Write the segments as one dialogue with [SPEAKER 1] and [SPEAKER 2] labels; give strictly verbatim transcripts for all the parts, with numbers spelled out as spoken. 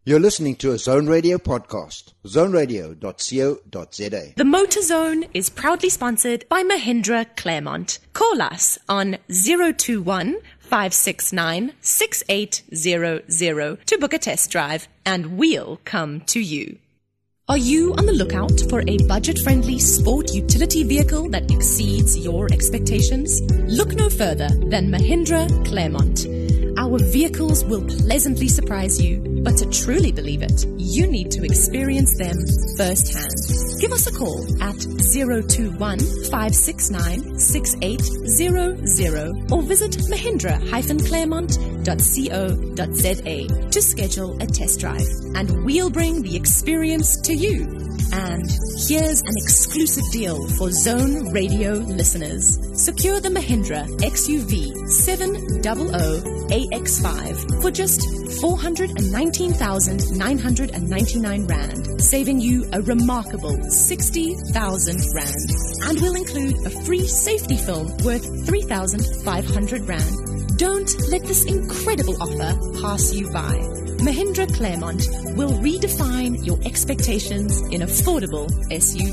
[SPEAKER 1] You're listening to a Zone Radio podcast, zone radio dot co dot za.
[SPEAKER 2] The Motor Zone is proudly sponsored by Mahindra Claremont. Call us on zero two one, five six nine, six eight zero zero to book a test drive, and we'll come to you. Are you on the lookout for a budget-friendly sport utility vehicle that exceeds your expectations? Look no further than Mahindra Claremont. Our vehicles will pleasantly surprise you, but to truly believe it, you need to experience them firsthand. Give us a call at zero two one, five six nine, six eight zero zero or visit mahindra dash claremont dot co dot za to schedule a test drive, and we'll bring the experience to you. And here's an exclusive deal for Zone Radio listeners. Secure the Mahindra X U V seven hundred A X five for just four hundred nineteen thousand nine hundred ninety-nine rand, saving you a remarkable sixty thousand rand. And will include a free safety film worth three thousand five hundred rand. Don't let this incredible offer pass you by. Mahindra Claremont will redefine your expectations in affordable S U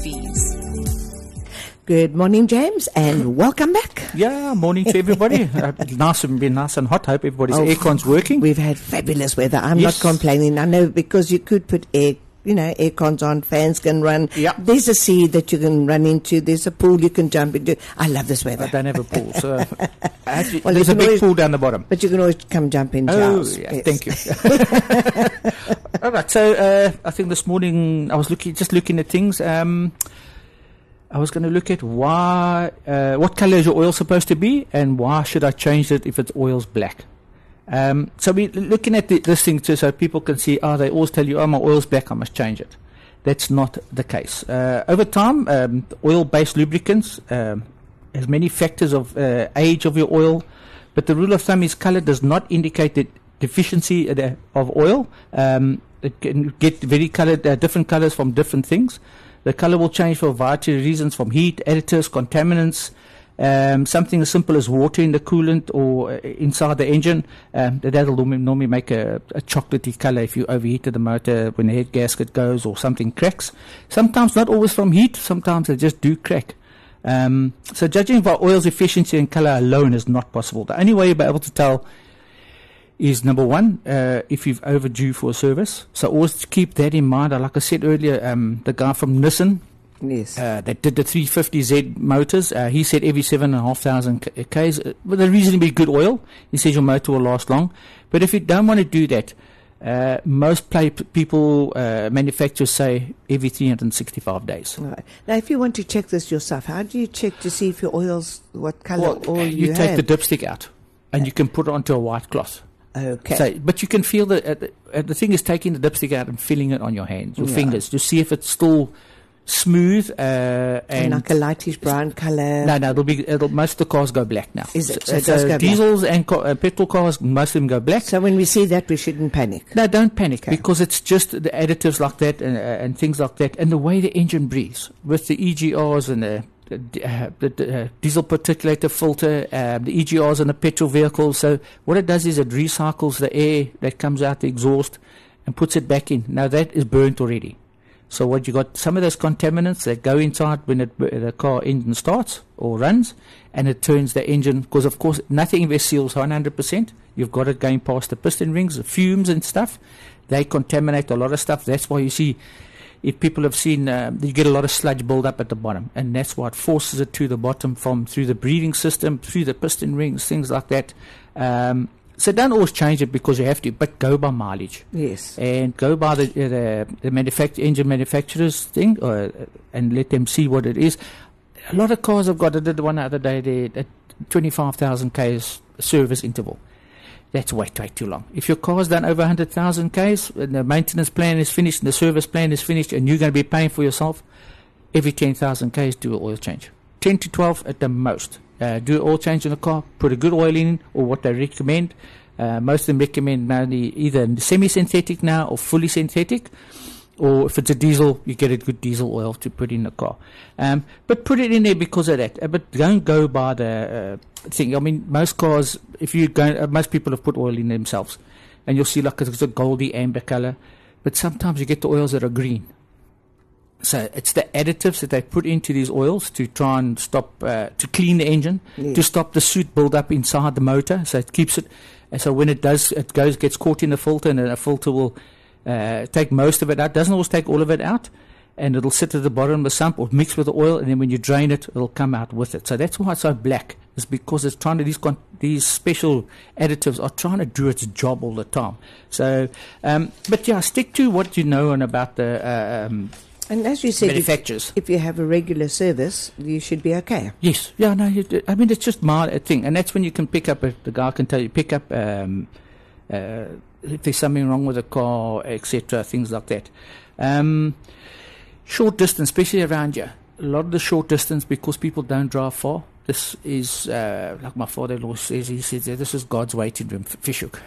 [SPEAKER 2] Vs.
[SPEAKER 3] Good morning, James, and welcome back.
[SPEAKER 4] Yeah, morning to everybody. uh, nice and been nice and hot. Hope everybody's oh, aircon's working.
[SPEAKER 3] We've had fabulous weather. I'm
[SPEAKER 4] yes.
[SPEAKER 3] not complaining. I know, because you could put air, you know, aircons on, fans can run.
[SPEAKER 4] Yep.
[SPEAKER 3] There's a sea that you can run into. There's a pool you can jump into. I love this weather.
[SPEAKER 4] I don't have a pool, so actually,
[SPEAKER 3] well,
[SPEAKER 4] there's a big
[SPEAKER 3] always,
[SPEAKER 4] pool down the bottom.
[SPEAKER 3] But you can always come jump into
[SPEAKER 4] Oh,
[SPEAKER 3] ours.
[SPEAKER 4] yeah,
[SPEAKER 3] Yes.
[SPEAKER 4] thank you. All right, so uh, I think this morning I was looking, just looking at things. Um, I was going to look at why, uh, what color is your oil supposed to be, and why should I change it if its oil's black? Um, so we're looking at the, this thing too, so people can see, oh, they always tell you, oh, my oil's black, I must change it. That's not the case. Uh, over time, um, oil-based lubricants um, has many factors of uh, age of your oil, but the rule of thumb is color does not indicate the deficiency of oil. Um, it can get very colored, uh, different colors from different things. The color will change for a variety of reasons, from heat, additives, contaminants, um, something as simple as water in the coolant or uh, inside the engine. Um, that'll normally, normally make a, a chocolatey color if you overheated the motor when the head gasket goes or something cracks. Sometimes not always from heat, sometimes they just do crack. Um, so judging by oil's efficiency and color alone is not possible. The only way you'll be able to tell is, number one, uh, if you've overdue for a service. So always keep that in mind. Like I said earlier, um, the guy from Nissan,
[SPEAKER 3] Yes.
[SPEAKER 4] uh, that did the three fifty Z motors, uh, he said every seven and a half thousand Ks, uh, with a reasonably good oil, he says your motor will last long. But if you don't want to do that, uh, most play p- people, uh, manufacturers say every three hundred sixty-five days.
[SPEAKER 3] All right. Now, if you want to check this yourself, how do you check to see if your oil's, what color
[SPEAKER 4] Well,
[SPEAKER 3] oil you,
[SPEAKER 4] you take
[SPEAKER 3] have?
[SPEAKER 4] the dipstick out and you can put it onto a white cloth.
[SPEAKER 3] Okay.
[SPEAKER 4] So, but you can feel the, uh, the uh, the thing is taking the dipstick out and feeling it on your hands, your
[SPEAKER 3] Yeah.
[SPEAKER 4] fingers, to see if it's still smooth uh,
[SPEAKER 3] and,
[SPEAKER 4] and
[SPEAKER 3] like a lightish brown color.
[SPEAKER 4] no, no, it'll be it'll, most of the cars go black now.
[SPEAKER 3] Is it? So
[SPEAKER 4] So,
[SPEAKER 3] it does go black.
[SPEAKER 4] diesels and co- uh, petrol cars, most of them go black.
[SPEAKER 3] So when we see that, we shouldn't panic.
[SPEAKER 4] No, don't panic,
[SPEAKER 3] Okay.
[SPEAKER 4] because it's just the additives like that and, uh, and things like that, and the way the engine breathes with the E G Rs and the, the, uh, the uh, diesel particulator filter, um, the E G Rs in the petrol vehicles. So what it does is it recycles the air that comes out the exhaust and puts it back in. Now that is burnt already. So what you got, some of those contaminants that go inside when it, the car engine starts or runs, and it turns the engine, because of course nothing in there seals one hundred percent. You've got it going past the piston rings, the fumes and stuff. They contaminate a lot of stuff. That's why you see, if people have seen, um, you get a lot of sludge build up at the bottom, and that's what forces it to the bottom from through the breathing system, through the piston rings, things like that. Um, So don't always change it because you have to, but go by mileage.
[SPEAKER 3] Yes.
[SPEAKER 4] And go by the the, the manufact- engine manufacturer's thing, or, and let them see what it is. A lot of cars have got, I did one the other day, they at twenty-five thousand Ks service interval. That's way, way too long. If your car's done over one hundred thousand Ks, and the maintenance plan is finished, and the service plan is finished, and you're going to be paying for yourself, every ten thousand Ks, do an oil change. ten to twelve at the most. Uh, do an oil change in the car, put a good oil in, or what they recommend. Uh, most of them recommend mainly either semi-synthetic now or fully synthetic, or if it's a diesel, you get a good diesel oil to put in the car. Um, but put it in there because of that. Uh, but don't go by the uh, thing. I mean, most cars, if you go, uh, most people have put oil in themselves, and you'll see like it's a goldy amber color. but sometimes you get the oils that are green. So it's the additives that they put into these oils to try and stop, uh, to clean the engine,
[SPEAKER 3] Yes.
[SPEAKER 4] to stop the soot build up inside the motor. So it keeps it, and so when it does, it goes, gets caught in the filter, and then the filter will uh, take most of it out. Doesn't always take all of it out, and it'll sit at the bottom of the sump or mix with the oil, and then when you drain it, it'll come out with it. So that's why it's so black, is because it's trying to, these con- these special additives are trying to do its job all the time. So, um, but yeah, stick to what you know and about the uh, um,
[SPEAKER 3] And as you said, if,
[SPEAKER 4] manufacturers.
[SPEAKER 3] if you have a regular service, you should be okay.
[SPEAKER 4] Yes, yeah, no, you, I mean, it's just my uh, thing, and that's when you can pick up, a, the guy can tell you, pick up um, uh, if there's something wrong with the car, et cetera, things like that. Um, short distance, especially around here, a lot of the short distance, because people don't drive far, this is, uh, like my father-in-law says, he says, this is God's waiting room for Fishhook.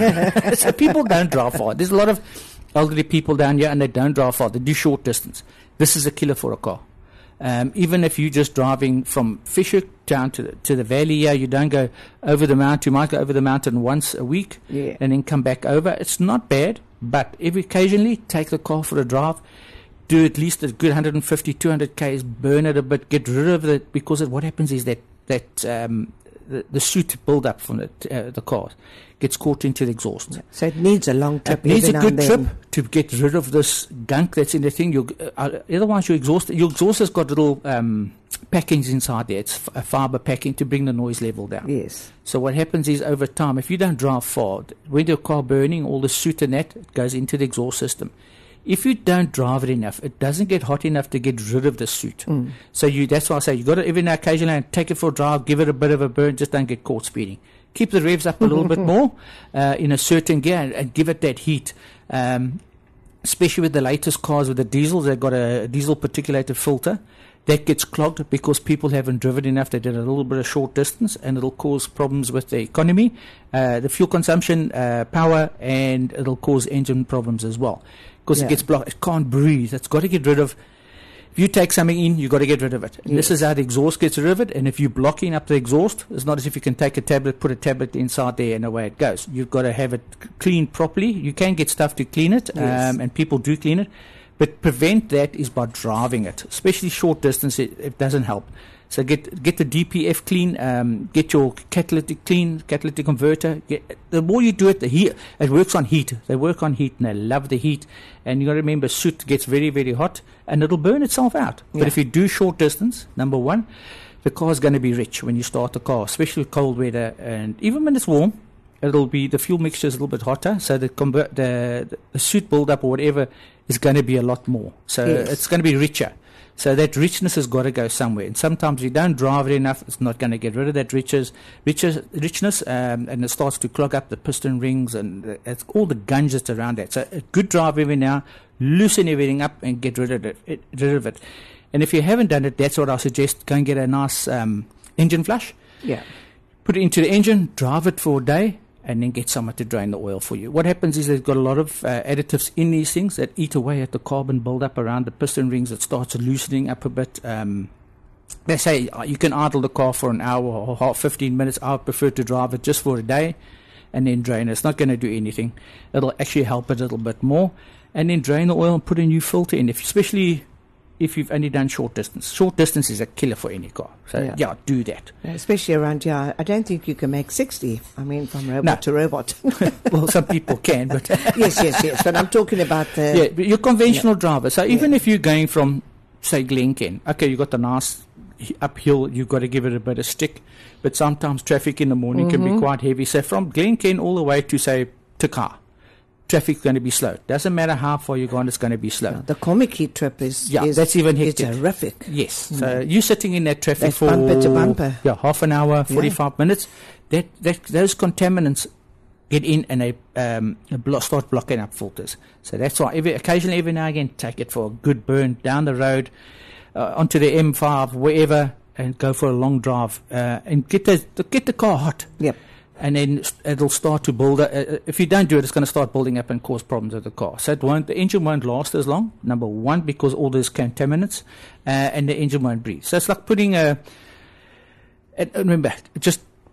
[SPEAKER 4] So people don't drive far. There's a lot of elderly people down here, and they don't drive far. They do short distance. This is a killer for a car. Um, even if you're just driving from Fishhook down to the, to the valley here, you don't go over the mountain. You might go over the mountain once a week,
[SPEAKER 3] Yeah.
[SPEAKER 4] and then come back over. It's not bad, but every occasionally take the car for a drive. Do at least a good one hundred fifty, two hundred k's, burn it a bit, get rid of it, because it, what happens is that that um, the, the soot build up from the, uh, the car gets caught into the exhaust.
[SPEAKER 3] So it needs a long trip.
[SPEAKER 4] It needs
[SPEAKER 3] every
[SPEAKER 4] a
[SPEAKER 3] now
[SPEAKER 4] good
[SPEAKER 3] and
[SPEAKER 4] trip
[SPEAKER 3] then.
[SPEAKER 4] to get rid of this gunk that's in the thing. You, uh, otherwise, your exhaust, your exhaust has got little um, packings inside there. It's f- a fiber packing to bring the noise level down.
[SPEAKER 3] Yes.
[SPEAKER 4] So what happens is, over time, if you don't drive far, when your car burning, all the soot and that, it goes into the exhaust system. If you don't drive it enough, it doesn't get hot enough to get rid of the soot.
[SPEAKER 3] Mm.
[SPEAKER 4] So you, that's why I say you got to every now occasionally take it for a drive, give it a bit of a burn, just don't get caught speeding. Keep the revs up a little bit more uh, in a certain gear, and, and give it that heat. Um, especially with the latest cars with the diesels, they've got a diesel particulated filter that gets clogged because people haven't driven enough. They did a little bit of short distance, and it'll cause problems with the economy, uh, the fuel consumption, uh, power, and it'll cause engine problems as well. Because
[SPEAKER 3] Yeah.
[SPEAKER 4] it gets blocked, it can't breathe. It's got to get rid of. If you take something in, you've got to get rid of it. And
[SPEAKER 3] Yes.
[SPEAKER 4] this is how the exhaust gets rid of it. And if you're blocking up the exhaust, it's not as if you can take a tablet, put a tablet inside there, and away it goes. You've got to have it c- cleaned properly. You can get stuff to clean it,
[SPEAKER 3] Yes.
[SPEAKER 4] um, and people do clean it. But prevent that is by driving it, especially short distance. It, it doesn't help. So get get the D P F clean, um, get your catalytic clean, catalytic converter. Get, the more you do it, the heat, it works on heat. They work on heat, and they love the heat. And you got to remember, soot gets very, very hot, and it'll burn itself out.
[SPEAKER 3] Yeah.
[SPEAKER 4] But if you do short distance, number one, the car's going to be rich when you start the car, especially with cold weather, and even when it's warm, it'll be, the fuel mixture is a little bit hotter, so the convert the, the soot buildup or whatever is going to be a lot more. So
[SPEAKER 3] Yes.
[SPEAKER 4] it's going to be richer. So that richness has got to go somewhere. And sometimes if you don't drive it enough, it's not going to get rid of that riches, riches, richness, um, and it starts to clog up the piston rings and the, it's all the gunge that's around that. So a good drive every now, loosen everything up and get rid of it, it, rid of it. And if you haven't done it, that's what I suggest. Go and get a nice um, engine flush.
[SPEAKER 3] Yeah.
[SPEAKER 4] Put it into the engine, drive it for a day, and then get someone to drain the oil for you. What happens is they've got a lot of uh, additives in these things that eat away at the carbon buildup around the piston rings. It starts loosening up a bit. Um, they say uh, you can idle the car for an hour or half, fifteen minutes. I would prefer to drive it just for a day and then drain it. It's not going to do anything. It'll actually help it a little bit more. And then drain the oil and put a new filter in, if, especially if you've only done short distance. Short distance is a killer for any car. So,
[SPEAKER 3] Yeah.
[SPEAKER 4] yeah, do that.
[SPEAKER 3] Especially around here, I don't think you can make sixty. I mean, from robot
[SPEAKER 4] No.
[SPEAKER 3] to robot.
[SPEAKER 4] Well, some people can, but...
[SPEAKER 3] yes, yes, yes. But I'm talking about the...
[SPEAKER 4] Yeah, but you're conventional driver. So even if you're going from, say, Glencairn, okay, you got the nice h- uphill, you've got to give it a bit of stick. But sometimes traffic in the morning can be quite heavy. So from Glencairn all the way to, say, Takar, traffic's going to be slow. Doesn't matter how far you're going, it's going to be slow.
[SPEAKER 3] The Komiki trip is...
[SPEAKER 4] Yeah,
[SPEAKER 3] is,
[SPEAKER 4] that's even
[SPEAKER 3] is
[SPEAKER 4] hectic.
[SPEAKER 3] horrific.
[SPEAKER 4] Yes. So you're sitting in that traffic
[SPEAKER 3] That's
[SPEAKER 4] for
[SPEAKER 3] bumper to bumper.
[SPEAKER 4] yeah, half an hour, forty-five minutes. That that those contaminants get in and they um, blo- start blocking up filters. So that's why every occasionally, every now and again, take it for a good burn down the road, uh, onto the M five, wherever, and go for a long drive uh, and get the get the car hot.
[SPEAKER 3] Yep.
[SPEAKER 4] And then it'll start to build up. Uh, if you don't do it, it's going to start building up and cause problems with the car. So it won't, the engine won't last as long, number one, because all those contaminants, uh, and the engine won't breathe. So it's like putting a, and remember, just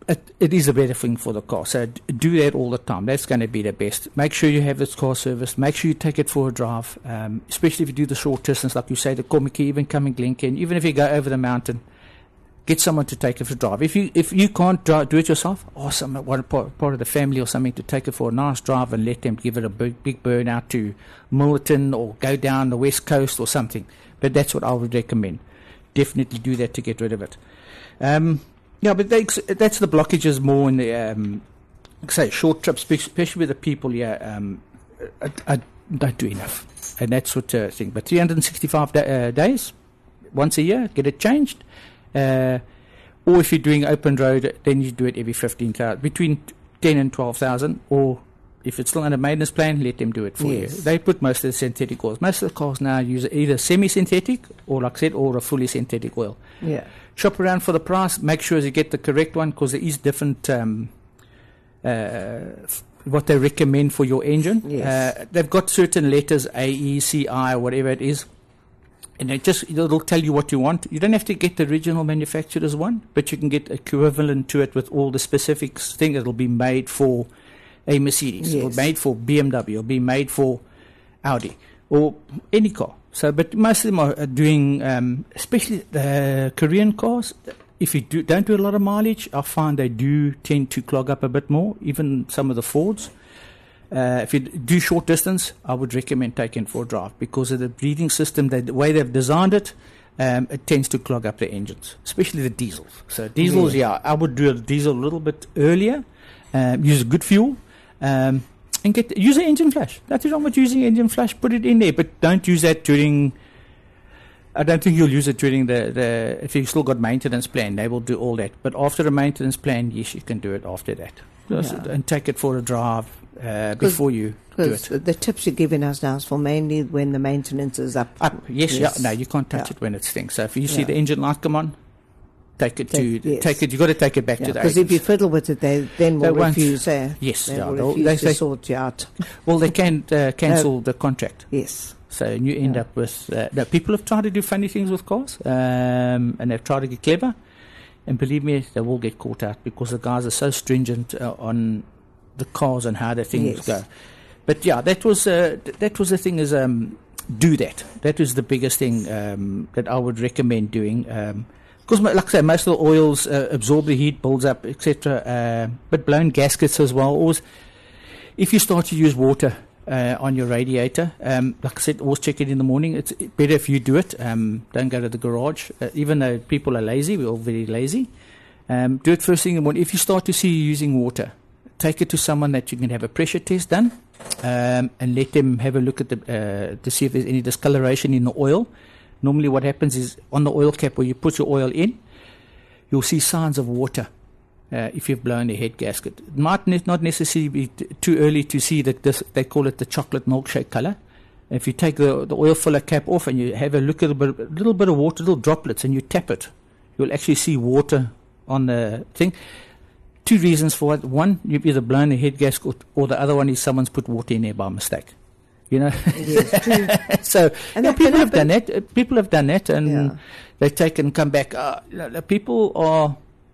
[SPEAKER 4] it, it is a better thing for the car. So d- do that all the time. That's going to be the best. Make sure you have this car serviced. Make sure you take it for a drive, um, especially if you do the short distance, like you say, the Komiki, even coming Glencairn, even if you go over the mountain, get someone to take it for a drive. If you if you can't drive, do it yourself, or someone, one part, part of the family or something to take it for a nice drive and let them give it a big, big burn out to Milton or go down the west coast or something. But that's what I would recommend. Definitely do that to get rid of it. Um, yeah, but they, that's the blockages more in the, um, say, short trips, especially with the people here. Um, I, I don't do enough. And that's what I uh, think. But three hundred sixty-five da- uh, days, once a year, get it changed. Uh, or if you're doing open road, then you do it every fifteen thousand, between ten and twelve thousand, or if it's still under maintenance plan, let them do it for
[SPEAKER 3] Yes.
[SPEAKER 4] you. They put most of the synthetic oils. Most of the cars now use either semi-synthetic or, like I said, or a fully synthetic oil.
[SPEAKER 3] Yeah.
[SPEAKER 4] Shop around for the price. Make sure you get the correct one, because there is different um, uh, f- what they recommend for your engine.
[SPEAKER 3] Yes.
[SPEAKER 4] Uh, they've got certain letters, A, E, C, I, or whatever it is. And it just it'll tell you what you want. You don't have to get the original manufacturer's one, but you can get equivalent to it with all the specifics thing. It'll be made for a Mercedes,
[SPEAKER 3] Yes.
[SPEAKER 4] or made for B M W, or be made for Audi, or any car. So, but most of them are, are doing, um, especially the Korean cars. If you do, don't do a lot of mileage, I find they do tend to clog up a bit more. Even some of the Fords. Uh, if you do short distance, I would recommend taking it for a drive, because of the breathing system, the way they've designed it, um, it tends to clog up the engines, especially the diesels. So diesels, yeah, yeah I would do a diesel a little bit earlier, um, use good fuel, um, and get use an engine flash. Nothing wrong with using engine flash. Put it in there, but don't use that during. I don't think you'll use it during the, the if you've still got maintenance plan. They will do all that, but after the maintenance plan, yes, you can do it after that. Just,
[SPEAKER 3] Yeah.
[SPEAKER 4] and take it for a drive uh, before you do it.
[SPEAKER 3] Because the tips you're giving us now is for mainly when the maintenance is up.
[SPEAKER 4] Up, yes,
[SPEAKER 3] Yes.
[SPEAKER 4] yeah. No, you can't touch
[SPEAKER 3] Yeah.
[SPEAKER 4] it when it stinks. So if you see
[SPEAKER 3] Yeah.
[SPEAKER 4] the engine light come on, take it
[SPEAKER 3] Take-
[SPEAKER 4] to
[SPEAKER 3] yes.
[SPEAKER 4] take it. You got to take it back to the
[SPEAKER 3] Because if you fiddle with it, they then
[SPEAKER 4] They
[SPEAKER 3] will
[SPEAKER 4] won't-
[SPEAKER 3] refuse. Uh,
[SPEAKER 4] Yes,
[SPEAKER 3] they
[SPEAKER 4] yeah,
[SPEAKER 3] will
[SPEAKER 4] they'll-
[SPEAKER 3] refuse
[SPEAKER 4] they
[SPEAKER 3] to
[SPEAKER 4] say-
[SPEAKER 3] sort you out.
[SPEAKER 4] well, they can uh, cancel the contract.
[SPEAKER 3] Yes.
[SPEAKER 4] So you end
[SPEAKER 3] Yeah.
[SPEAKER 4] up with uh, no, people have tried to do funny things with cars, um, and they've tried to get clever, and believe me, they will get caught out, because the guys are so stringent uh, on the cars and how the things
[SPEAKER 3] Yes.
[SPEAKER 4] go. But yeah, that was uh, th- that was the thing is um, do that. That is the biggest thing um, that I would recommend doing. Because, like I say, most of the oils uh, absorb the heat, builds up, et cetera. Uh, but blown gaskets as well. Always, if you start to use water uh, on your radiator, um, like I said, always check it in the morning. It's better if you do it. Um, don't go to the garage. Uh, even though people are lazy, we're all very lazy. Um, do it first thing in the morning. If you start to see you using water, take it to someone that you can have a pressure test done, um, and let them have a look at the uh, to see if there's any discoloration in the oil. Normally what happens is on the oil cap where you put your oil in, you'll see signs of water uh, if you've blown a head gasket. It might ne- not necessarily be t- too early to see that this, they call it the chocolate milkshake color. If you take the, the oil filler cap off and you have a look at a, bit, a little bit of water, little droplets, and you tap it, you'll actually see water on the thing. Two reasons for it. One, you've either blown a head gasket, or the other one is someone's put water in there by mistake. You know,
[SPEAKER 3] Yes, true.
[SPEAKER 4] so
[SPEAKER 3] And
[SPEAKER 4] yeah,
[SPEAKER 3] that
[SPEAKER 4] people
[SPEAKER 3] can
[SPEAKER 4] have done that. Uh, People have done that, and
[SPEAKER 3] Yeah.
[SPEAKER 4] they take and come back. Uh, you know, the people are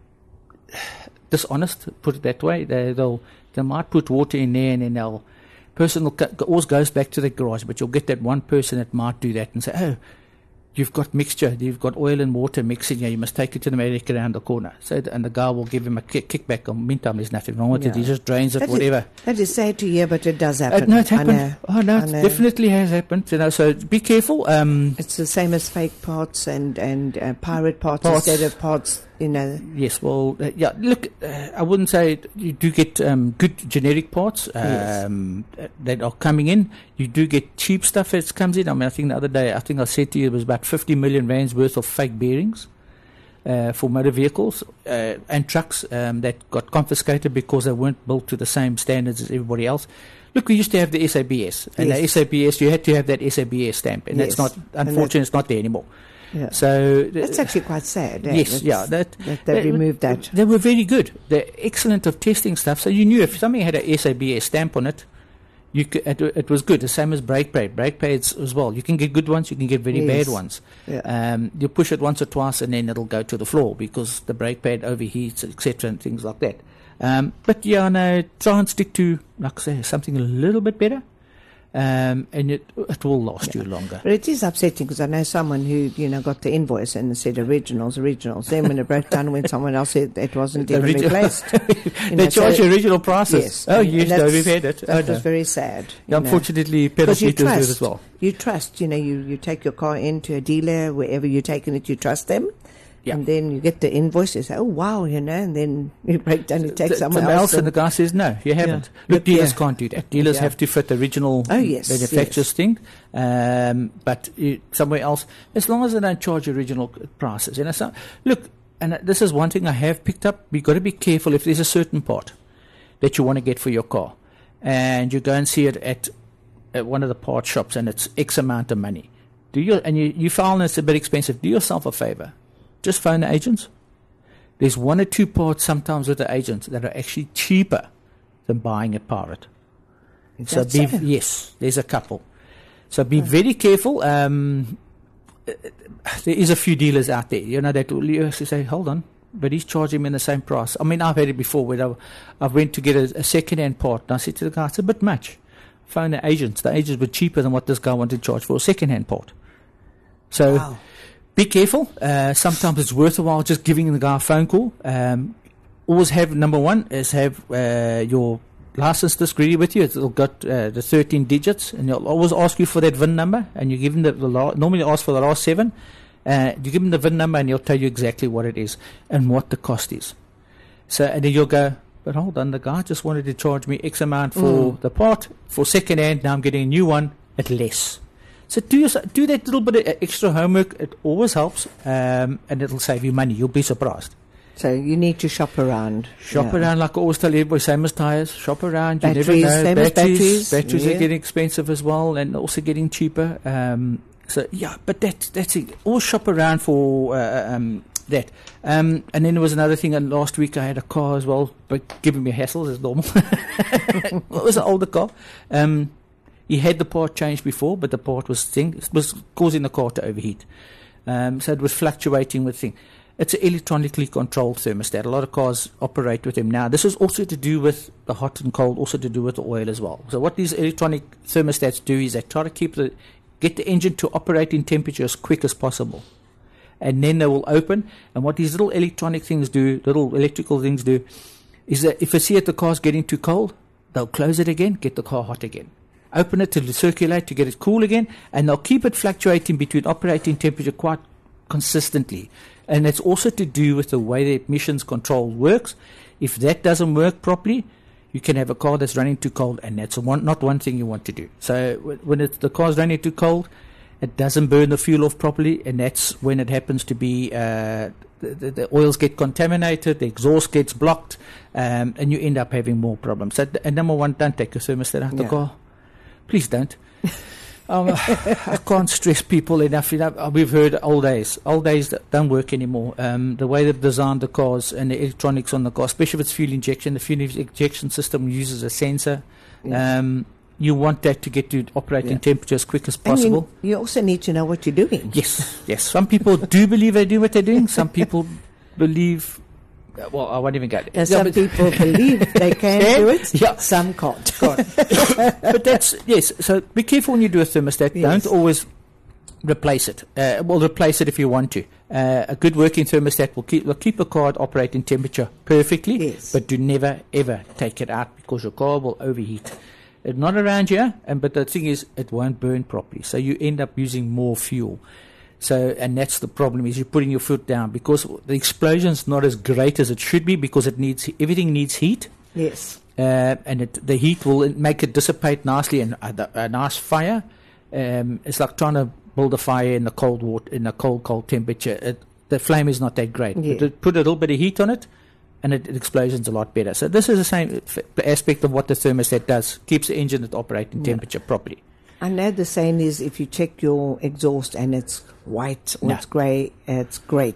[SPEAKER 4] dishonest. Put it that way. They they'll they might put water in there, and then they'll person will co- always goes back to the garage. But you'll get that one person that might do that and say, "Oh, you've got mixture. You've got oil and water mixing here. You must take it to the medic around the corner." So, and the guy will give him a kick, kickback. In the meantime, there's nothing wrong with it.
[SPEAKER 3] Yeah.
[SPEAKER 4] He just drains it,
[SPEAKER 3] That is-
[SPEAKER 4] whatever.
[SPEAKER 3] That is sad to hear, but it does
[SPEAKER 4] Uh,
[SPEAKER 3] happen.
[SPEAKER 4] no, it
[SPEAKER 3] I
[SPEAKER 4] happened.
[SPEAKER 3] know.
[SPEAKER 4] Oh no,
[SPEAKER 3] I
[SPEAKER 4] it
[SPEAKER 3] know.
[SPEAKER 4] definitely has happened. You know, so be careful. Um,
[SPEAKER 3] It's the same as fake parts and and uh, pirate parts,
[SPEAKER 4] Parts.
[SPEAKER 3] instead of parts. You know.
[SPEAKER 4] Yes, well, uh, yeah. Look, uh, I wouldn't say you do get um, good generic parts
[SPEAKER 3] Yes.
[SPEAKER 4] um, uh, that are coming in. You do get cheap stuff that comes in. I mean, I think the other day, I think I said to you, it was about fifty million rands worth of fake bearings uh, for motor vehicles uh, and trucks um, that got confiscated because they weren't built to the same standards as everybody else. Look, we used to have the S A B S, and
[SPEAKER 3] Yes.
[SPEAKER 4] the S A B S, you had to have that S A B S stamp, and
[SPEAKER 3] Yes.
[SPEAKER 4] that's not,
[SPEAKER 3] And
[SPEAKER 4] unfortunately, it's not there anymore.
[SPEAKER 3] Yeah.
[SPEAKER 4] So
[SPEAKER 3] That's actually quite sad. eh?
[SPEAKER 4] Yes,
[SPEAKER 3] That's-
[SPEAKER 4] yeah, that,
[SPEAKER 3] that they removed that.
[SPEAKER 4] They were very good. They're excellent of testing stuff. So you knew if something had a S A B S stamp on it, You c- it, it was good. The same as brake pad. Brake pads as well. You can get good ones. You can get very
[SPEAKER 3] Yes.
[SPEAKER 4] bad ones.
[SPEAKER 3] Yeah.
[SPEAKER 4] Um, you push it once or twice, and then it'll go to the floor because the brake pad overheats, et cetera, and things like that. Um, but yeah, no, try and stick to, like I say, something a little bit better, um, and it it will last you longer.
[SPEAKER 3] But it is upsetting because I know someone who, you know, got the invoice and said originals, originals. Then when it broke down, when someone else said it wasn't
[SPEAKER 4] The
[SPEAKER 3] even
[SPEAKER 4] origi-
[SPEAKER 3] replaced. You
[SPEAKER 4] They
[SPEAKER 3] know,
[SPEAKER 4] charge
[SPEAKER 3] so-
[SPEAKER 4] you original prices.
[SPEAKER 3] Yes.
[SPEAKER 4] Oh,
[SPEAKER 3] and-
[SPEAKER 4] yes,
[SPEAKER 3] and
[SPEAKER 4] no,
[SPEAKER 3] that's-
[SPEAKER 4] we've had it.
[SPEAKER 3] That
[SPEAKER 4] Oh,
[SPEAKER 3] was
[SPEAKER 4] no.
[SPEAKER 3] very sad. you
[SPEAKER 4] Yeah,
[SPEAKER 3] know.
[SPEAKER 4] unfortunately,
[SPEAKER 3] Because you
[SPEAKER 4] penalties do it
[SPEAKER 3] trust,
[SPEAKER 4] as well.
[SPEAKER 3] you trust, you know, you, you take your car into a dealer, wherever you're taking it, you trust them.
[SPEAKER 4] Yeah.
[SPEAKER 3] And then you get the invoice, you say, oh, wow, you know, and then you break down, you take
[SPEAKER 4] Th-
[SPEAKER 3] someone
[SPEAKER 4] someone
[SPEAKER 3] else.
[SPEAKER 4] else, and the guy says, no, you haven't.
[SPEAKER 3] Yeah.
[SPEAKER 4] Look, dealers
[SPEAKER 3] Yeah.
[SPEAKER 4] can't do that. Dealers
[SPEAKER 3] Yeah.
[SPEAKER 4] have to fit the original
[SPEAKER 3] Oh, yes,
[SPEAKER 4] manufacturer's
[SPEAKER 3] yes.
[SPEAKER 4] thing. Um, but you, somewhere else, as long as they don't charge original c- prices. You know, so, look, and uh, this is one thing I have picked up. You've got to be careful if there's a certain part that you want to get for your car, and you go and see it at, at one of the part shops, and it's X amount of money. Do you, and you, you found it's a bit expensive. Do yourself a favor. Just phone the agents. There's one or two parts sometimes with the agents that are actually cheaper than buying a pirate.
[SPEAKER 3] Is
[SPEAKER 4] So
[SPEAKER 3] that
[SPEAKER 4] be,
[SPEAKER 3] so?
[SPEAKER 4] yes, there's a couple. So be very careful. Um, there is a few dealers out there, you know, that will you actually say, hold on, but he's charging me the same price. I mean, I've had it before where I, I went to get a, a second-hand part, and I said to the guy, it's a bit much. Phone the agents. The agents were cheaper than what this guy wanted to charge for a second-hand part. So
[SPEAKER 3] Wow.
[SPEAKER 4] be careful. Uh, sometimes it's worthwhile just giving the guy a phone call. Um, always have, number one, is have uh, your license disc ready with you. It'll got uh, the thirteen digits, and they'll always ask you for that V I N number, and you give them the, the la- normally ask for the last seven. Uh, you give them the V I N number, and he'll tell you exactly what it is and what the cost is. So, and then you'll go, but hold on, the guy just wanted to charge me X amount for
[SPEAKER 3] Mm.
[SPEAKER 4] the part, for second hand, now I'm getting a new one at less. So do your, do that little bit of extra homework. It always helps, um, and it'll save you money. You'll be surprised.
[SPEAKER 3] So you need to shop around.
[SPEAKER 4] Shop
[SPEAKER 3] Yeah.
[SPEAKER 4] around, like I always tell everybody, same as tyres. Shop around. You
[SPEAKER 3] Batteries,
[SPEAKER 4] never know.
[SPEAKER 3] same as
[SPEAKER 4] batteries,
[SPEAKER 3] batteries,
[SPEAKER 4] batteries
[SPEAKER 3] yeah.
[SPEAKER 4] are getting expensive as well, and also getting cheaper. Um, so yeah, but that that's it. Always shop around for uh, um, that. Um, and then there was another thing. And last week I had a car as well, but giving me hassles as normal. It was an older car. Um, he had the part changed before, but the part was thing it was causing the car to overheat. Um, so it was fluctuating with thing. It's an electronically controlled thermostat. A lot of cars operate with them now. This is also to do with the hot and cold, also to do with the oil as well. So what these electronic thermostats do is they try to keep the get the engine to operate in temperature as quick as possible. And then they will open. And what these little electronic things do, little electrical things do, is that if they see that the car's getting too cold, they'll close it again, get the car hot again. Open it to circulate, to get it cool again, and they'll keep it fluctuating between operating temperature quite consistently. And it's also to do with the way the emissions control works. If that doesn't work properly, you can have a car that's running too cold, and that's one, not one thing you want to do. So w- when it's, the car's running too cold, it doesn't burn the fuel off properly, and that's when it happens to be uh, the, the, the oils get contaminated, the exhaust gets blocked, um, and you end up having more problems. So, th- and number one, don't take your thermostat out the
[SPEAKER 3] Yeah.
[SPEAKER 4] car. Please don't. Um, I can't stress people enough. You know, we've heard old days. Old days that don't work anymore. Um, the way they've designed the cars and the electronics on the car, especially if it's fuel injection, the fuel injection system uses a sensor.
[SPEAKER 3] Yeah.
[SPEAKER 4] Um, you want that to get to operating
[SPEAKER 3] Yeah.
[SPEAKER 4] temperature as quick as
[SPEAKER 3] And
[SPEAKER 4] possible.
[SPEAKER 3] you, you also need to know what you're doing.
[SPEAKER 4] Yes, yes. Some people do believe they do what they're doing. Some people believe. Well, I won't even go there.
[SPEAKER 3] And
[SPEAKER 4] Yeah,
[SPEAKER 3] some
[SPEAKER 4] but-
[SPEAKER 3] people believe they can
[SPEAKER 4] Can?
[SPEAKER 3] do it.
[SPEAKER 4] Yeah.
[SPEAKER 3] Some can't.
[SPEAKER 4] But that's yes. So be careful when you do a thermostat.
[SPEAKER 3] Yes.
[SPEAKER 4] Don't always replace it. Uh, well, replace it if you want to. Uh, a good working thermostat will keep will keep a car at operating temperature perfectly.
[SPEAKER 3] Yes.
[SPEAKER 4] But do never ever take it out because your car will overheat. It's not around here, and but the thing is, it won't burn properly. So you end up using more fuel. So, and that's the problem, is you're putting your foot down because the explosion's not as great as it should be because it needs everything needs heat.
[SPEAKER 3] Yes.
[SPEAKER 4] Uh, and it, the heat will make it dissipate nicely, and a, a nice fire. Um, it's like trying to build a fire in the cold water, in a cold, cold temperature. It, the flame is not that great.
[SPEAKER 3] Yeah.
[SPEAKER 4] But put a little bit of heat on it, and it, it explosion's a lot better. So this is the same f- aspect of what the thermostat does: keeps the engine at operating
[SPEAKER 3] Yeah.
[SPEAKER 4] temperature properly.
[SPEAKER 3] I know the saying is if you check your exhaust and it's white or
[SPEAKER 4] No.
[SPEAKER 3] it's grey, it's great.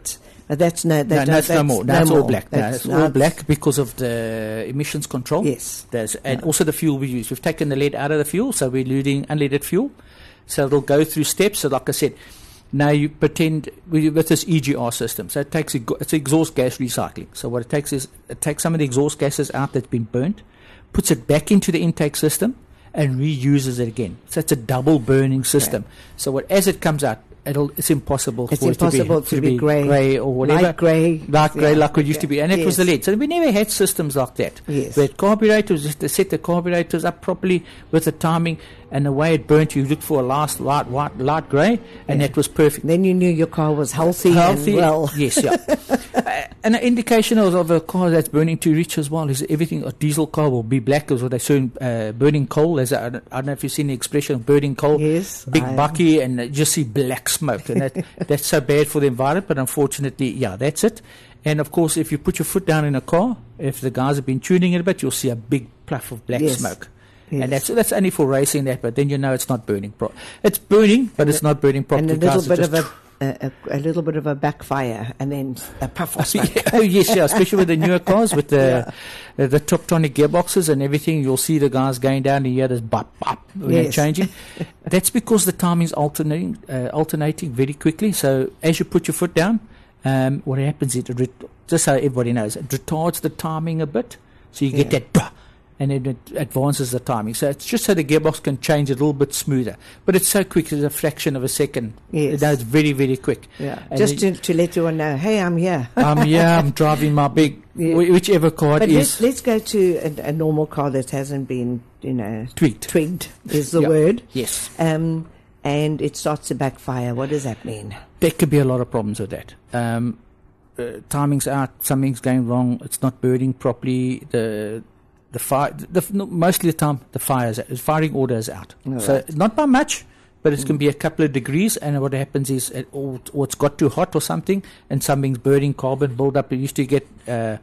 [SPEAKER 3] But that's no, that,
[SPEAKER 4] no,
[SPEAKER 3] that,
[SPEAKER 4] that's, no more. That's
[SPEAKER 3] no
[SPEAKER 4] all
[SPEAKER 3] more.
[SPEAKER 4] black. No,
[SPEAKER 3] That's
[SPEAKER 4] it's
[SPEAKER 3] no,
[SPEAKER 4] all black because of the emissions control.
[SPEAKER 3] Yes.
[SPEAKER 4] There's, and also the fuel we use. We've taken the lead out of the fuel, so we're using unleaded fuel. So it'll go through steps. So like I said, now you pretend with this E G R system. So it takes it's exhaust gas recycling. So what it takes is it takes some of the exhaust gases out that's been burnt, puts it back into the intake system, and reuses it again. So it's a double burning system. Yeah. So what, as it comes out, it'll, it's impossible
[SPEAKER 3] it's
[SPEAKER 4] for
[SPEAKER 3] impossible
[SPEAKER 4] it to be,
[SPEAKER 3] to be,
[SPEAKER 4] be
[SPEAKER 3] grey,
[SPEAKER 4] grey or whatever.
[SPEAKER 3] Light grey.
[SPEAKER 4] Light grey
[SPEAKER 3] yeah,
[SPEAKER 4] like it used
[SPEAKER 3] yeah.
[SPEAKER 4] to be. And it
[SPEAKER 3] yes.
[SPEAKER 4] was the lead. So we never had systems like that.
[SPEAKER 3] Yes.
[SPEAKER 4] We had carburetors, just to set the carburetors up properly with the timing, and the way it burnt, you looked for a last light, white, light grey, and
[SPEAKER 3] yeah.
[SPEAKER 4] that was perfect.
[SPEAKER 3] Then you knew your car was healthy,
[SPEAKER 4] healthy
[SPEAKER 3] and well.
[SPEAKER 4] Yes, yeah. uh, and an indication of, of a car that's burning too rich as well is everything. A diesel car will be black, as what they say, uh, burning coal. As a, I don't know if you've seen the expression burning coal.
[SPEAKER 3] Yes,
[SPEAKER 4] big
[SPEAKER 3] I
[SPEAKER 4] bucky, and you just see black smoke, and that, that's so bad for the environment. But unfortunately, yeah, that's it. And of course, if you put your foot down in a car, if the guys have been tuning it a bit, you'll see a big puff of black
[SPEAKER 3] yes.
[SPEAKER 4] smoke.
[SPEAKER 3] Yes.
[SPEAKER 4] And that's that's only for racing that, but then you know it's not burning. Pro- it's burning, but
[SPEAKER 3] and
[SPEAKER 4] it's not burning properly.
[SPEAKER 3] And a little bit
[SPEAKER 4] just
[SPEAKER 3] of a, a, a, a little bit of a backfire, and then a puff of smoke.
[SPEAKER 4] Oh yes, yeah, especially with the newer cars with the
[SPEAKER 3] yeah.
[SPEAKER 4] uh, the Toptronic gearboxes and everything. You'll see the guys going down and you hear this bop bop when
[SPEAKER 3] yes.
[SPEAKER 4] they're changing. That's because the timing's alternating uh, alternating very quickly. So as you put your foot down, um, what happens is it re- just so everybody knows, it retards the timing a bit, so you get
[SPEAKER 3] yeah.
[SPEAKER 4] that. And it advances the timing. So it's just so the gearbox can change a little bit smoother. But it's so quick, it's a fraction of a second.
[SPEAKER 3] Yes.
[SPEAKER 4] Now it's very, very quick.
[SPEAKER 3] Yeah.
[SPEAKER 4] And
[SPEAKER 3] Just to, to let everyone know, hey, I'm here.
[SPEAKER 4] um, yeah, I'm driving my big,
[SPEAKER 3] Yeah.
[SPEAKER 4] wh- whichever car
[SPEAKER 3] But
[SPEAKER 4] it
[SPEAKER 3] let's,
[SPEAKER 4] is.
[SPEAKER 3] let's go to a, a normal car that hasn't been, you know,
[SPEAKER 4] Tweaked.
[SPEAKER 3] Twigged is the
[SPEAKER 4] Yeah.
[SPEAKER 3] word.
[SPEAKER 4] Yes.
[SPEAKER 3] Um, and it starts to backfire. What does that mean?
[SPEAKER 4] There could be a lot of problems with that. Um, uh, timing's out, something's going wrong, it's not burning properly, the... The fire, the, no, mostly the time, the fire is, the firing order is out.
[SPEAKER 3] All
[SPEAKER 4] so
[SPEAKER 3] right.
[SPEAKER 4] not by much, but it's
[SPEAKER 3] Mm.
[SPEAKER 4] going to be a couple of degrees. And what happens is, it, or, or it's got too hot or something, and something's burning carbon build up. It used to get, uh,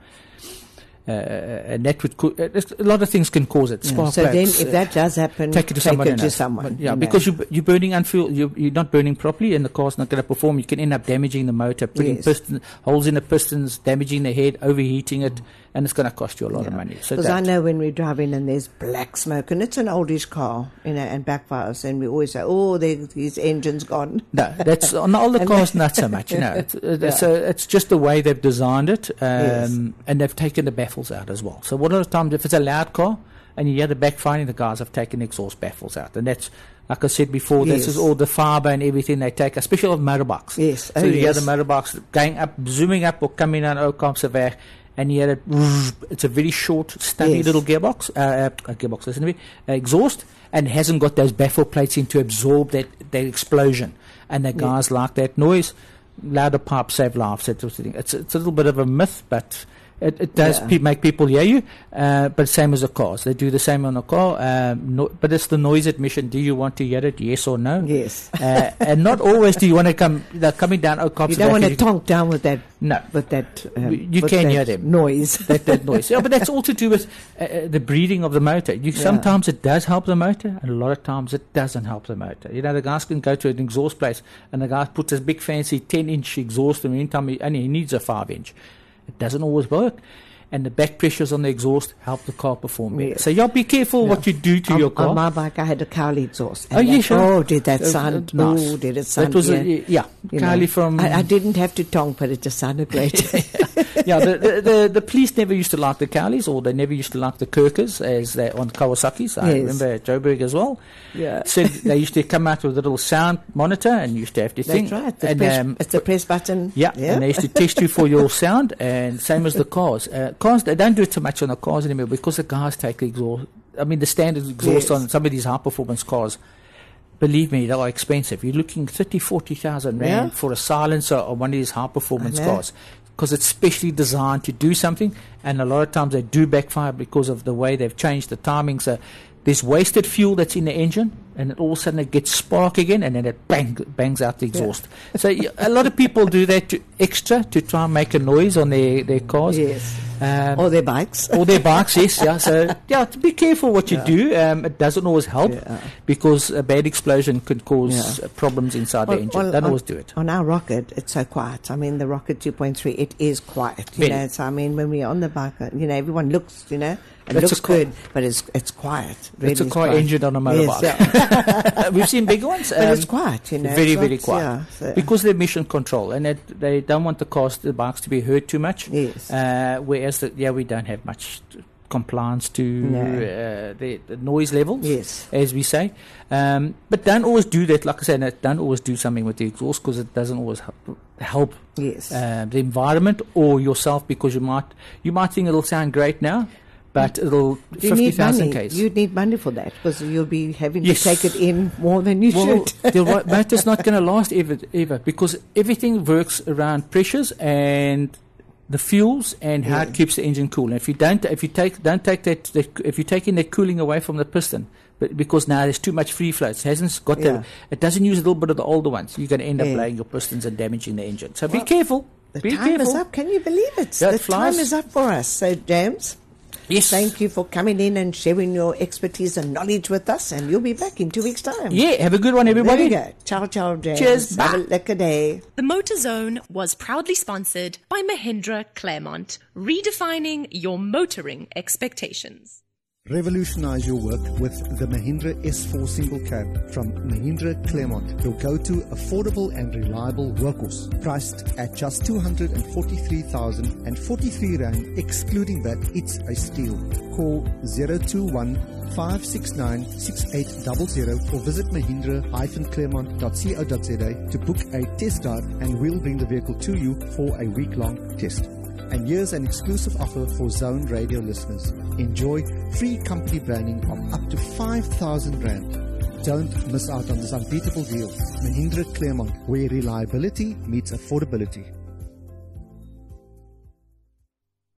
[SPEAKER 4] uh, and that would co- uh, a lot of things can cause it.
[SPEAKER 3] Yeah.
[SPEAKER 4] Spark
[SPEAKER 3] So then,
[SPEAKER 4] plugs,
[SPEAKER 3] if
[SPEAKER 4] uh,
[SPEAKER 3] that does happen,
[SPEAKER 4] take it to someone.
[SPEAKER 3] it to
[SPEAKER 4] else.
[SPEAKER 3] someone.
[SPEAKER 4] But yeah,
[SPEAKER 3] you know.
[SPEAKER 4] because you you're burning unfuel, you you're not burning properly, and the car's not going to perform. You can end up damaging the motor, putting
[SPEAKER 3] Yes.
[SPEAKER 4] piston holes in the pistons, damaging the head, overheating it, and it's going to cost you a lot
[SPEAKER 3] Yeah.
[SPEAKER 4] of money. So
[SPEAKER 3] Because I
[SPEAKER 4] that-
[SPEAKER 3] know when we're driving and there's black smoke, and it's an oldish car, you know, and backfires, and we always say, "Oh, there, his engine's gone."
[SPEAKER 4] No, that's on all the
[SPEAKER 3] And
[SPEAKER 4] cars.
[SPEAKER 3] then-
[SPEAKER 4] Not so much. You know, it's, uh,
[SPEAKER 3] Yeah.
[SPEAKER 4] so it's just the way they've designed it, um,
[SPEAKER 3] Yes.
[SPEAKER 4] and they've taken the baffles out as well. So what are the times if it's a loud car and you hear the backfiring, the guys have taken exhaust baffles out, and that's like I said before. This
[SPEAKER 3] Yes.
[SPEAKER 4] is all the fibre and everything they take, especially of motorbikes.
[SPEAKER 3] Yes.
[SPEAKER 4] So
[SPEAKER 3] Oh,
[SPEAKER 4] you hear
[SPEAKER 3] yes.
[SPEAKER 4] the motorbikes going up, zooming up, or coming down Oudtshoorn, and you hear it. It's a very short, stubby
[SPEAKER 3] Yes.
[SPEAKER 4] little gearbox, uh, uh, gearbox, listen to me, uh, exhaust, and hasn't got those baffle plates in to absorb that, that explosion. And the guys like that noise. Louder pipes save lives. That sort of thing. It's it's a little bit of a myth, but it, it does
[SPEAKER 3] Yeah.
[SPEAKER 4] pe- make people hear you. Uh, but same as the cars, they do the same on a car. Um, no, but it's the noise admission. Do you want to hear it? Yes or no?
[SPEAKER 3] Yes.
[SPEAKER 4] Uh, and not always do you want to come. They're coming down. Oh,
[SPEAKER 3] You don't want to tonk down with that.
[SPEAKER 4] No.
[SPEAKER 3] With that. Um,
[SPEAKER 4] You
[SPEAKER 3] with
[SPEAKER 4] can
[SPEAKER 3] that
[SPEAKER 4] hear them.
[SPEAKER 3] noise.
[SPEAKER 4] that, that noise. Yeah, but that's all to do with uh, uh, the breathing of the motor. You,
[SPEAKER 3] Yeah.
[SPEAKER 4] Sometimes it does help the motor, and a lot of times it doesn't help the motor. You know, the guys can go to an exhaust place, and the guy puts this big fancy ten-inch exhaust, and meantime he only needs a five-inch. It doesn't always work. And the back pressures on the exhaust help the car perform better.
[SPEAKER 3] Yes.
[SPEAKER 4] So yeah, be careful
[SPEAKER 3] Yeah.
[SPEAKER 4] what you do to
[SPEAKER 3] on,
[SPEAKER 4] your car.
[SPEAKER 3] on my bike, I had a Cowley exhaust.
[SPEAKER 4] Oh,
[SPEAKER 3] and
[SPEAKER 4] yeah,
[SPEAKER 3] that-
[SPEAKER 4] sure.
[SPEAKER 3] Oh, did that
[SPEAKER 4] Uh,
[SPEAKER 3] sound
[SPEAKER 4] uh, nice.
[SPEAKER 3] Oh, did it sound?
[SPEAKER 4] That was
[SPEAKER 3] yeah.
[SPEAKER 4] a, yeah,
[SPEAKER 3] You
[SPEAKER 4] Kylie
[SPEAKER 3] know,
[SPEAKER 4] from
[SPEAKER 3] I, I didn't have to tonk, but it just sounded great.
[SPEAKER 4] yeah, the, the, the, the police never used to like the Cowleys, or they never used to like the Kirkers as they on Kawasaki's. I
[SPEAKER 3] Yes.
[SPEAKER 4] remember Joburg as well.
[SPEAKER 3] Yeah.
[SPEAKER 4] Said they used to come out with a little sound monitor, and you used to have to
[SPEAKER 3] That's
[SPEAKER 4] think.
[SPEAKER 3] right. The
[SPEAKER 4] and,
[SPEAKER 3] press,
[SPEAKER 4] um,
[SPEAKER 3] it's the press button.
[SPEAKER 4] yeah,
[SPEAKER 3] yeah.
[SPEAKER 4] and they used to test you for your sound, and same as the cars. Uh, cars, they don't do it so much on the cars anymore because the guys take the exhaust. I mean, the standard exhaust
[SPEAKER 3] Yes.
[SPEAKER 4] on some of these high-performance cars, believe me, they are expensive. You're looking thirty, forty thousand rand
[SPEAKER 3] Yeah.
[SPEAKER 4] for a silencer on one of these high-performance
[SPEAKER 3] I know.
[SPEAKER 4] cars, because it's specially designed to do something, and a lot of times they do backfire because of the way they've changed the timing. So there's wasted fuel that's in the engine, and all of a sudden it gets spark again, and then it bang, bangs out the exhaust. So y- a lot of people do that to extra to try and make a noise on their, their cars.
[SPEAKER 3] Yes.
[SPEAKER 4] Um,
[SPEAKER 3] Or their bikes.
[SPEAKER 4] or their bikes, yes, yeah. So, yeah, to be careful what you
[SPEAKER 3] Yeah.
[SPEAKER 4] do. Um, it doesn't always help
[SPEAKER 3] Yeah.
[SPEAKER 4] because a bad explosion could cause
[SPEAKER 3] Yeah.
[SPEAKER 4] uh, problems inside the engine. Don't
[SPEAKER 3] on,
[SPEAKER 4] always do it.
[SPEAKER 3] On our rocket, it's so quiet. I mean, the rocket two point three, it is quiet. You
[SPEAKER 4] Very.
[SPEAKER 3] know, so I mean, when we're on the bike, uh, you know, everyone looks, you know, it
[SPEAKER 4] It's
[SPEAKER 3] looks
[SPEAKER 4] a qui-
[SPEAKER 3] good, but it's it's quiet. Really
[SPEAKER 4] It's a
[SPEAKER 3] is
[SPEAKER 4] car
[SPEAKER 3] quiet.
[SPEAKER 4] engine on a motorbike.
[SPEAKER 3] Yes, yeah.
[SPEAKER 4] We've seen bigger ones.
[SPEAKER 3] But it's
[SPEAKER 4] um,
[SPEAKER 3] quiet, you know.
[SPEAKER 4] very,
[SPEAKER 3] it's
[SPEAKER 4] very
[SPEAKER 3] not-
[SPEAKER 4] quiet.
[SPEAKER 3] Yeah, so-
[SPEAKER 4] Because they're mission control and it, they don't want the cars, the bikes to be hurt too much.
[SPEAKER 3] Yes.
[SPEAKER 4] Uh, whereas, the, yeah, we don't have much compliance to
[SPEAKER 3] No.
[SPEAKER 4] uh, the, the noise levels,
[SPEAKER 3] Yes.
[SPEAKER 4] as we say. Um, but don't always do that. Like I said, don't always do something with the exhaust because it doesn't always help, help
[SPEAKER 3] Yes.
[SPEAKER 4] uh, the environment or yourself because you might you might think it'll sound great now, but it'll
[SPEAKER 3] you
[SPEAKER 4] fifty
[SPEAKER 3] need
[SPEAKER 4] thousand
[SPEAKER 3] money.
[SPEAKER 4] Ks.
[SPEAKER 3] You need money for that because you'll be having
[SPEAKER 4] Yes.
[SPEAKER 3] to take it in more than you
[SPEAKER 4] Well,
[SPEAKER 3] should.
[SPEAKER 4] the ro- motor's not going to last ever, ever because everything works around pressures and the fuels and how
[SPEAKER 3] Yeah.
[SPEAKER 4] it keeps the engine cool. And if you don't, if you take, don't take that, that if you're taking that cooling away from the piston, but because now there's too much free flow, it hasn't got
[SPEAKER 3] Yeah.
[SPEAKER 4] the, it doesn't use a little bit of the older ones. You're going to end up
[SPEAKER 3] Yeah.
[SPEAKER 4] blowing your pistons and damaging the engine. So
[SPEAKER 3] Well,
[SPEAKER 4] be careful.
[SPEAKER 3] The
[SPEAKER 4] be
[SPEAKER 3] time
[SPEAKER 4] careful.
[SPEAKER 3] is up. Can you believe it?
[SPEAKER 4] Yeah,
[SPEAKER 3] the
[SPEAKER 4] it flies.
[SPEAKER 3] time is up for us. So, James,
[SPEAKER 4] Yes.
[SPEAKER 3] thank you for coming in and sharing your expertise and knowledge with us. And you'll be back in two weeks' time.
[SPEAKER 4] Yeah. Have a good one, everybody.
[SPEAKER 3] There you go. Ciao, ciao, James.
[SPEAKER 4] Cheers.
[SPEAKER 3] Have a
[SPEAKER 4] Bye.
[SPEAKER 3] lekker day.
[SPEAKER 2] The Motor Zone was proudly sponsored by Mahindra Claremont, redefining your motoring expectations.
[SPEAKER 5] Revolutionize your work with the Mahindra S four single cab from Mahindra Claremont, your go-to affordable and reliable workhorse, priced at just two hundred forty-three thousand forty-three rand, excluding that. It's a steal. Call zero two one, five six nine, six eight zero zero or visit mahindra dash claremont dot co dot za to book a test drive, and we'll bring the vehicle to you for a week-long test. And here's an exclusive offer for Zone Radio listeners. Enjoy free company branding of up to five thousand rand. Don't miss out on this unbeatable deal. Mahindra Claremont, where reliability meets affordability.